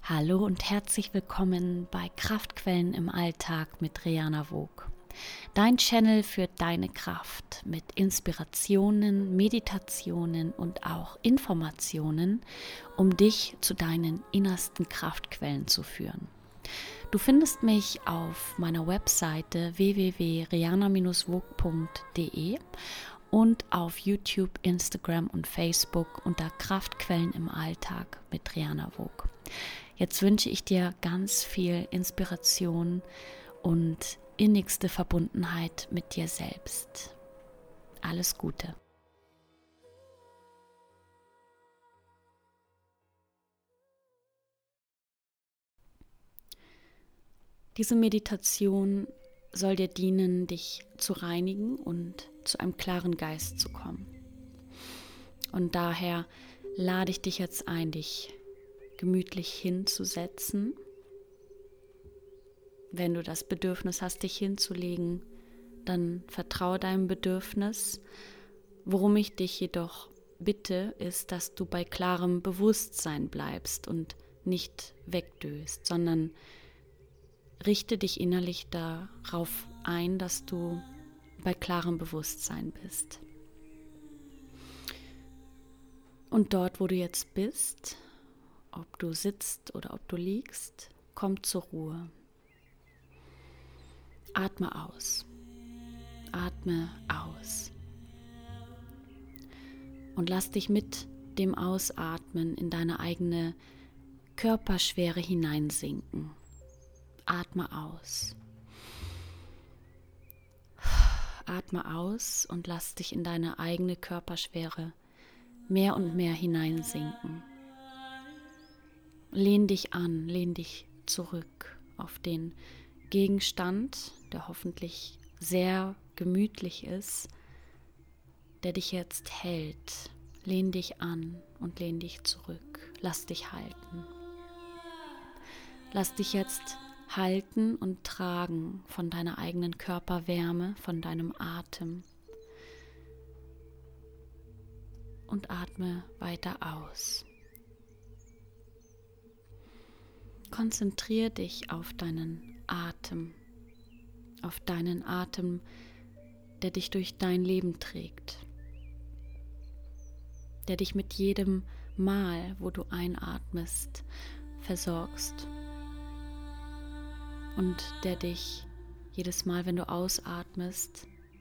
Hallo und herzlich willkommen bei Kraftquellen im Alltag mit Rihanna Vogt. Dein Channel für deine Kraft mit Inspirationen, Meditationen und auch Informationen, um dich zu deinen innersten Kraftquellen zu führen. Du findest mich auf meiner Webseite www.rihanna-vogt.de und auf YouTube, Instagram und Facebook unter Kraftquellen im Alltag mit Rihanna Vogt. Jetzt wünsche ich dir ganz viel Inspiration und innigste Verbundenheit mit dir selbst. Alles Gute. Diese Meditation soll dir dienen, dich zu reinigen und zu einem klaren Geist zu kommen. Und daher lade ich dich jetzt ein, dich gemütlich hinzusetzen. Wenn du das Bedürfnis hast, dich hinzulegen, dann vertraue deinem Bedürfnis. Worum ich dich jedoch bitte, ist, dass du bei klarem Bewusstsein bleibst und nicht wegdöst, sondern richte dich innerlich darauf ein, dass du bei klarem Bewusstsein bist. Und dort, wo du jetzt bist, ob du sitzt oder ob du liegst, komm zur Ruhe. Atme aus. Atme aus. Und lass dich mit dem Ausatmen in deine eigene Körperschwere hineinsinken. Atme aus. Atme aus und lass dich in deine eigene Körperschwere mehr und mehr hineinsinken. Lehn dich an, lehn dich zurück auf den Gegenstand, der hoffentlich sehr gemütlich ist, der dich jetzt hält. Lehn dich an und lehn dich zurück. Lass dich halten. Lass dich jetzt halten und tragen von deiner eigenen Körperwärme, von deinem Atem. Und atme weiter aus. Konzentriere dich auf deinen Atem, der dich durch dein Leben trägt, der dich mit jedem Mal, wo du einatmest, versorgst und der dich jedes Mal, wenn du ausatmest,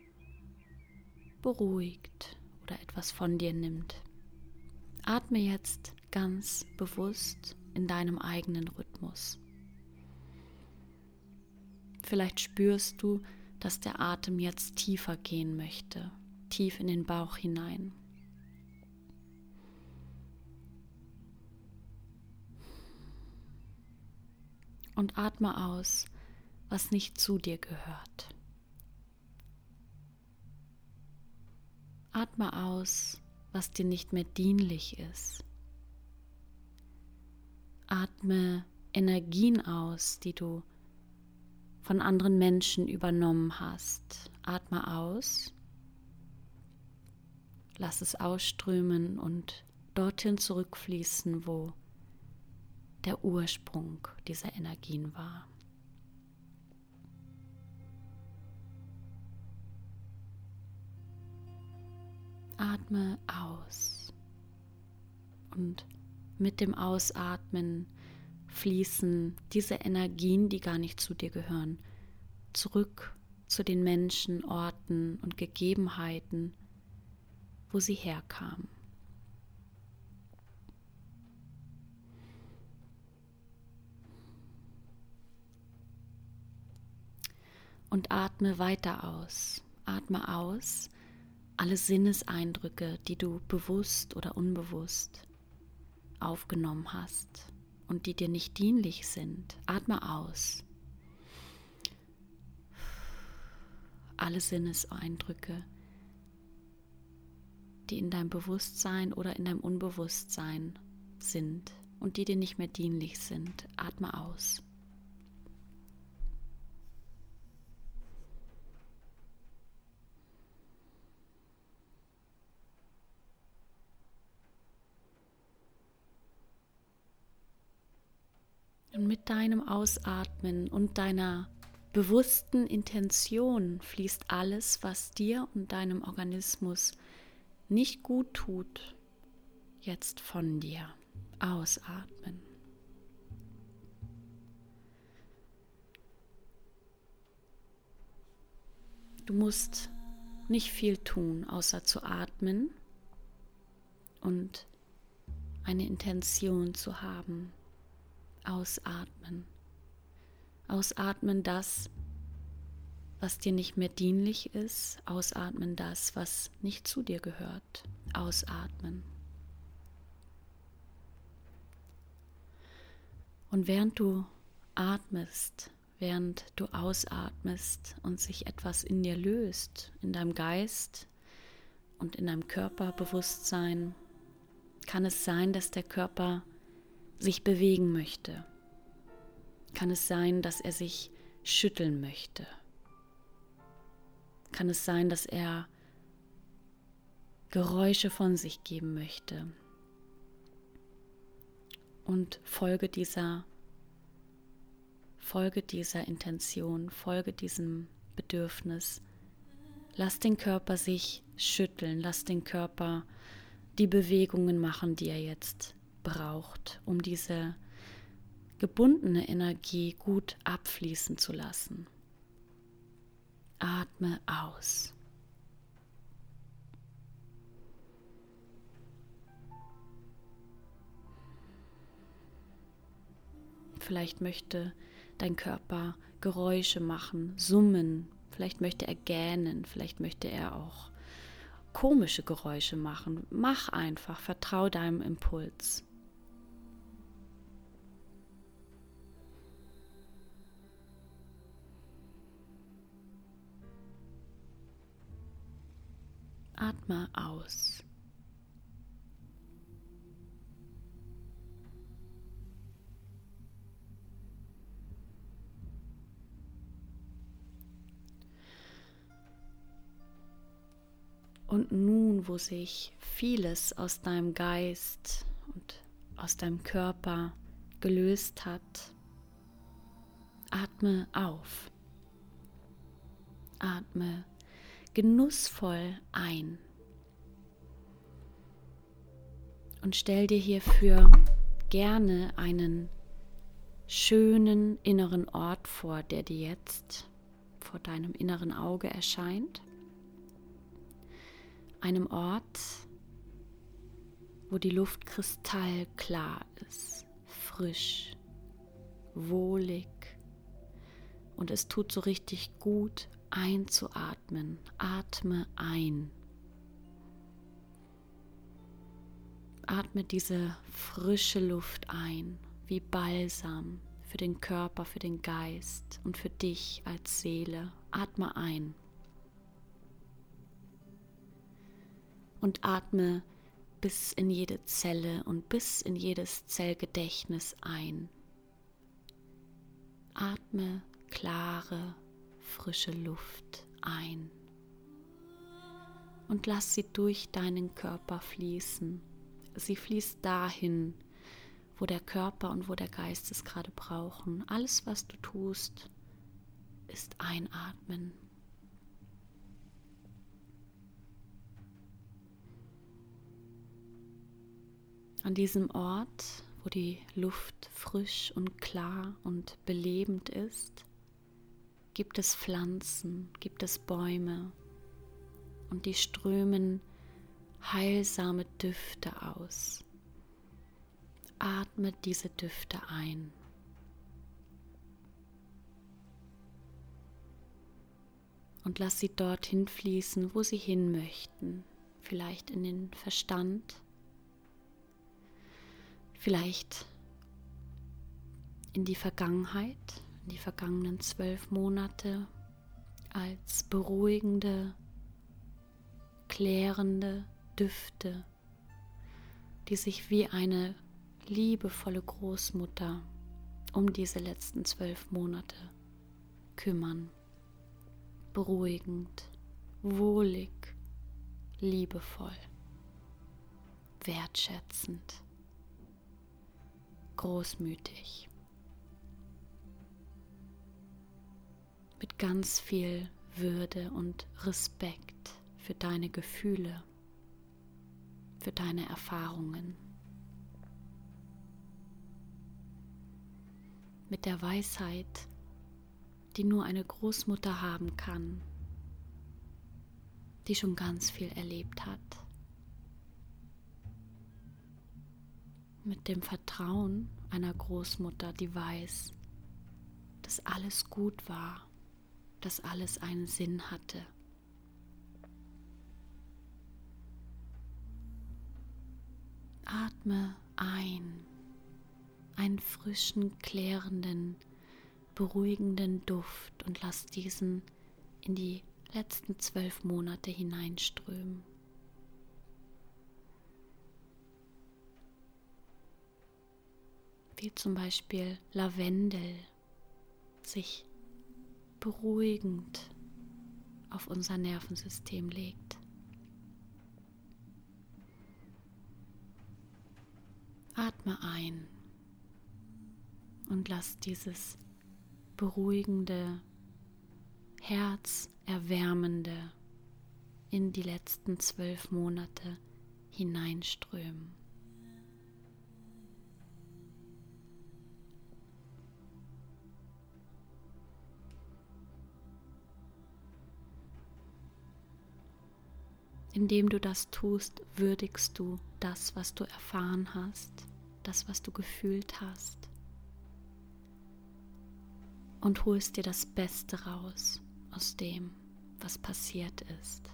beruhigt oder etwas von dir nimmt. Atme jetzt ganz bewusst in deinem eigenen Rhythmus. Vielleicht spürst du, dass der Atem jetzt tiefer gehen möchte, tief in den Bauch hinein. Und atme aus, was nicht zu dir gehört. Atme aus, was dir nicht mehr dienlich ist. Atme Energien aus, die du von anderen Menschen übernommen hast. Atme aus, lass es ausströmen und dorthin zurückfließen, wo der Ursprung dieser Energien war. Atme aus und mit dem Ausatmen fließen diese Energien, die gar nicht zu dir gehören, zurück zu den Menschen, Orten und Gegebenheiten, wo sie herkamen. Und atme weiter aus. Atme aus alle Sinneseindrücke, die du bewusst oder unbewusst aufgenommen hast und die dir nicht dienlich sind. Atme aus. Alle Sinneseindrücke, die in deinem Bewusstsein oder in deinem Unbewusstsein sind und die dir nicht mehr dienlich sind. Atme aus. Und mit deinem Ausatmen und deiner bewussten Intention fließt alles, was dir und deinem Organismus nicht gut tut, jetzt von dir. Ausatmen. Du musst nicht viel tun, außer zu atmen und eine Intention zu haben. Ausatmen. Ausatmen das, was dir nicht mehr dienlich ist. Ausatmen das, was nicht zu dir gehört. Ausatmen. Und während du atmest, während du ausatmest und sich etwas in dir löst, in deinem Geist und in deinem Körperbewusstsein, kann es sein, dass der Körper sich bewegen möchte. Kann es sein, dass er sich schütteln möchte. Kann es sein, dass er Geräusche von sich geben möchte. Und folge dieser Intention, folge diesem Bedürfnis. Lass den Körper sich schütteln, lass den Körper die Bewegungen machen, die er jetzt braucht, um diese gebundene Energie gut abfließen zu lassen. Atme aus. Vielleicht möchte dein Körper Geräusche machen, summen, vielleicht möchte er gähnen, vielleicht möchte er auch komische Geräusche machen. Mach einfach, vertrau deinem Impuls. Atme aus. Und nun, wo sich vieles aus deinem Geist und aus deinem Körper gelöst hat, atme auf. Atme genussvoll ein. Und stell dir hierfür gerne einen schönen inneren Ort vor, der dir jetzt vor deinem inneren Auge erscheint. Einem Ort, wo die Luft kristallklar ist, frisch, wohlig und es tut so richtig gut einzuatmen. Atme ein. Atme diese frische Luft ein, wie Balsam für den Körper, für den Geist und für dich als Seele. Atme ein. Und atme bis in jede Zelle und bis in jedes Zellgedächtnis ein. Atme klare, frische Luft ein. Und lass sie durch deinen Körper fließen. Sie fließt dahin, wo der Körper und wo der Geist es gerade brauchen. Alles, was du tust, ist einatmen. An diesem Ort, wo die Luft frisch und klar und belebend ist, gibt es Pflanzen, gibt es Bäume und die strömen heilsame Düfte aus. Atme diese Düfte ein. Und lass sie dorthin fließen, wo sie hin möchten. Vielleicht in den Verstand, vielleicht in die Vergangenheit, in die vergangenen 12 Monate als beruhigende, klärende Düfte, die sich wie eine liebevolle Großmutter um diese letzten 12 Monate kümmern. Beruhigend, wohlig, liebevoll, wertschätzend, großmütig. mit ganz viel Würde und Respekt für deine Gefühle, für deine Erfahrungen. Mit der Weisheit, die nur eine Großmutter haben kann, die schon ganz viel erlebt hat. Mit dem Vertrauen einer Großmutter, die weiß, dass alles gut war, dass alles einen Sinn hatte. Atme ein, einen frischen, klärenden, beruhigenden Duft und lass diesen in die letzten 12 Monate hineinströmen. Wie zum Beispiel Lavendel sich beruhigend auf unser Nervensystem legt. Atme ein und lass dieses beruhigende, herzerwärmende in die letzten 12 Monate hineinströmen. Indem du das tust, würdigst du das, was du erfahren hast, das, was du gefühlt hast, und holst dir das Beste raus aus dem, was passiert ist.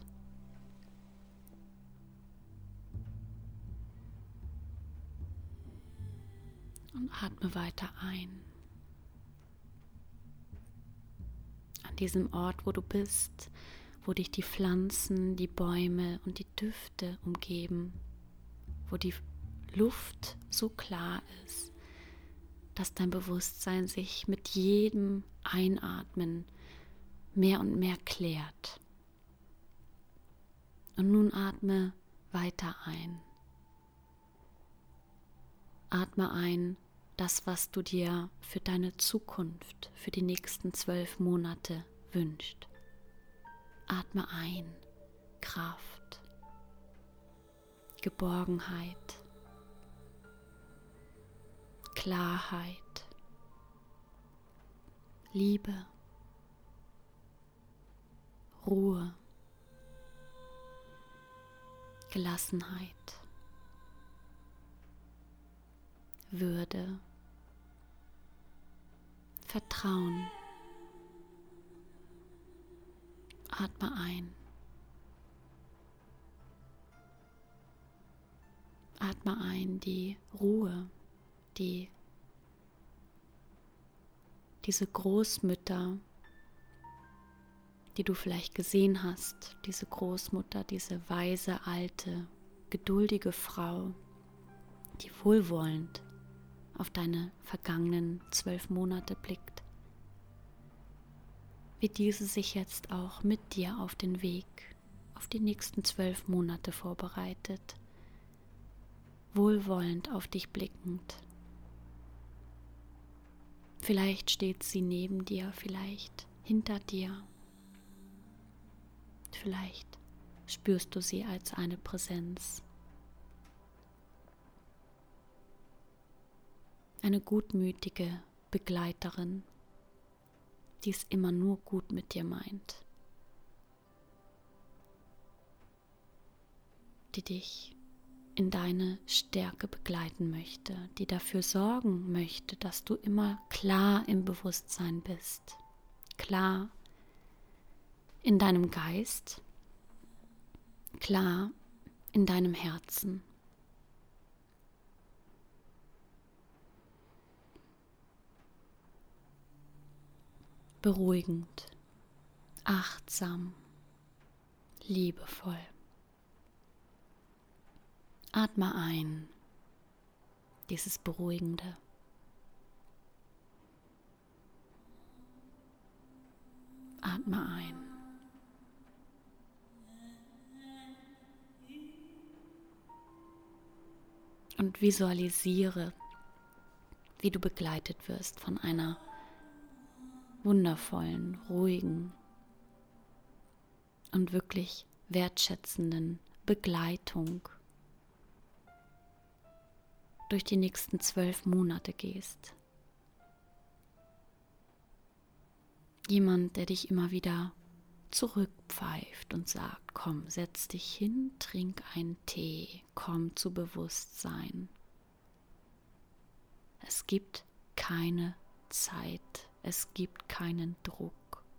Und atme weiter ein. An diesem Ort, wo du bist, wo dich die Pflanzen, die Bäume und die Düfte umgeben, wo die Luft so klar ist, dass dein Bewusstsein sich mit jedem Einatmen mehr und mehr klärt. Und nun atme weiter ein. Atme ein das, was du dir für deine Zukunft, für die nächsten 12 Monate wünschst. Atme ein, Kraft, Geborgenheit, Klarheit, Liebe, Ruhe, Gelassenheit, Würde, Vertrauen. Atme ein. Atme ein die Ruhe, diese Großmütter, die du vielleicht gesehen hast, diese Großmutter, diese weise, alte, geduldige Frau, die wohlwollend auf deine vergangenen 12 Monate blickt, wie diese sich jetzt auch mit dir auf den Weg, auf die nächsten 12 Monate vorbereitet, wohlwollend auf dich blickend. Vielleicht steht sie neben dir, vielleicht hinter dir, vielleicht spürst du sie als eine Präsenz. Eine gutmütige Begleiterin, die es immer nur gut mit dir meint, die dich in deine Stärke begleiten möchte, die dafür sorgen möchte, dass du immer klar im Bewusstsein bist, klar in deinem Geist, klar in deinem Herzen. Beruhigend, achtsam, liebevoll. Atme ein, dieses Beruhigende. Atme ein. Und visualisiere, wie du begleitet wirst von einer wundervollen, ruhigen und wirklich wertschätzenden Begleitung durch die nächsten 12 Monate gehst. Jemand, der dich immer wieder zurückpfeift und sagt, komm, setz dich hin, trink einen Tee, komm zu Bewusstsein. Es gibt keine Zeit, es gibt keinen Druck.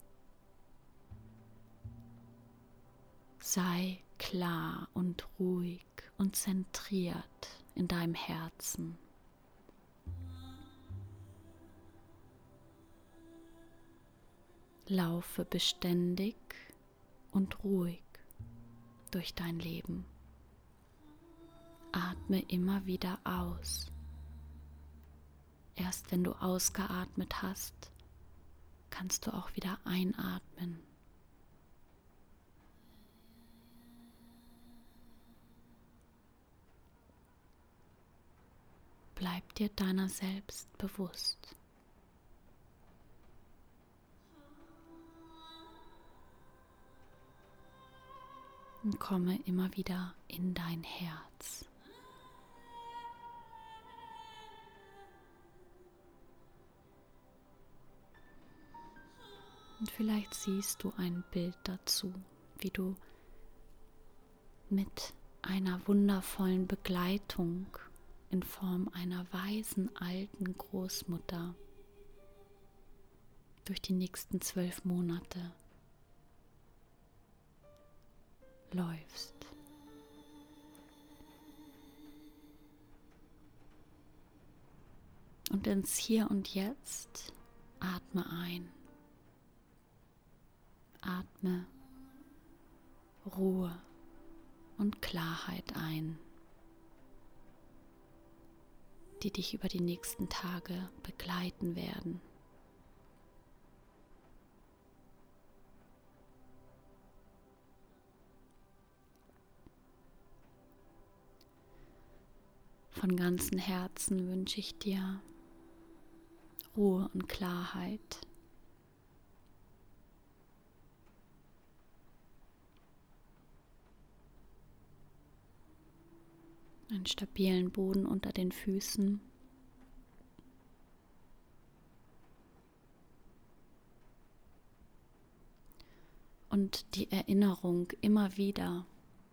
Sei klar und ruhig und zentriert in deinem Herzen. Laufe beständig und ruhig durch dein Leben. Atme immer wieder aus. Erst wenn du ausgeatmet hast, kannst du auch wieder einatmen. Bleib dir deiner selbst bewusst. Und komme immer wieder in dein Herz. Und vielleicht siehst du ein Bild dazu, wie du mit einer wundervollen Begleitung in Form einer weisen alten Großmutter durch die nächsten 12 Monate läufst. Und ins Hier und Jetzt atme ein. Atme Ruhe und Klarheit ein, die dich über die nächsten Tage begleiten werden. Von ganzem Herzen wünsche ich dir Ruhe und Klarheit. Einen stabilen Boden unter den Füßen. Und die Erinnerung immer wieder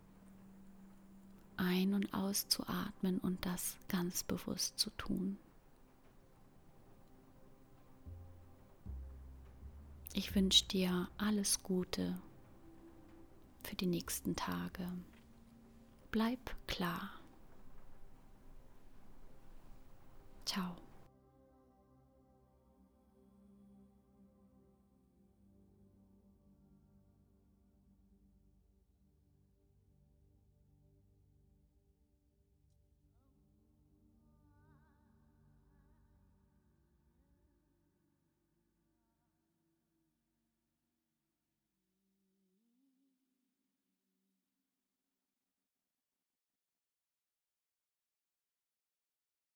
ein- und auszuatmen und das ganz bewusst zu tun. Ich wünsche dir alles Gute für die nächsten Tage. Bleib klar. Ciao.